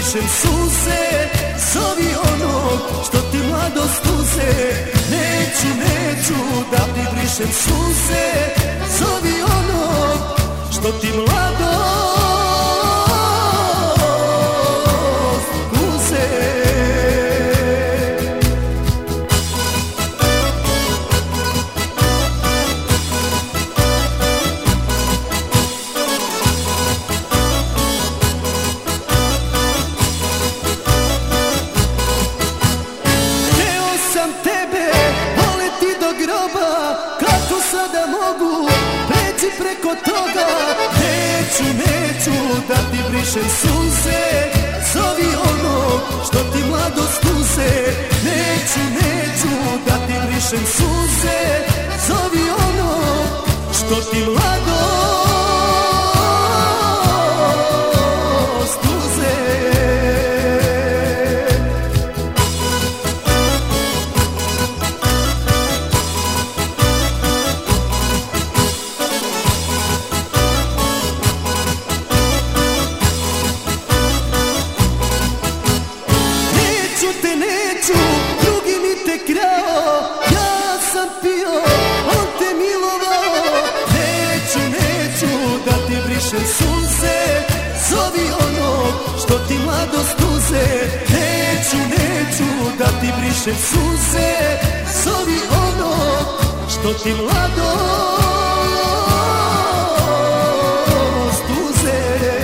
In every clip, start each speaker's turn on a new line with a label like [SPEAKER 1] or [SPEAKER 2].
[SPEAKER 1] brišem suze, zovi onog što ti mladost uze. Neću, neću da ti brišem suze, zovi onog što ti mladost uze. Kako sada mogu preći preko toga? Neću, neću da ti brišem suze, zovi onog što ti mladost uze. Neću, neću da ti brišem suze, zovi onog što ti mladost uze. Drugi mi te krao, ja sam pio, on te milovao. Neću, neću da ti brišem suze, zovi onog što ti mladost uze. Neću, neću da ti brišem suze, zovi onog što ti mladost uze.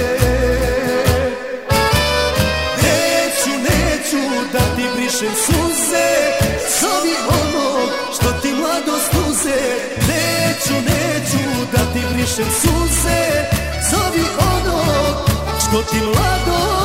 [SPEAKER 1] Neću, neću da ti brišem suze, zovi onog što ti mladost uze. Neću, neću da ti brišem suze, zovi onog što ti mladost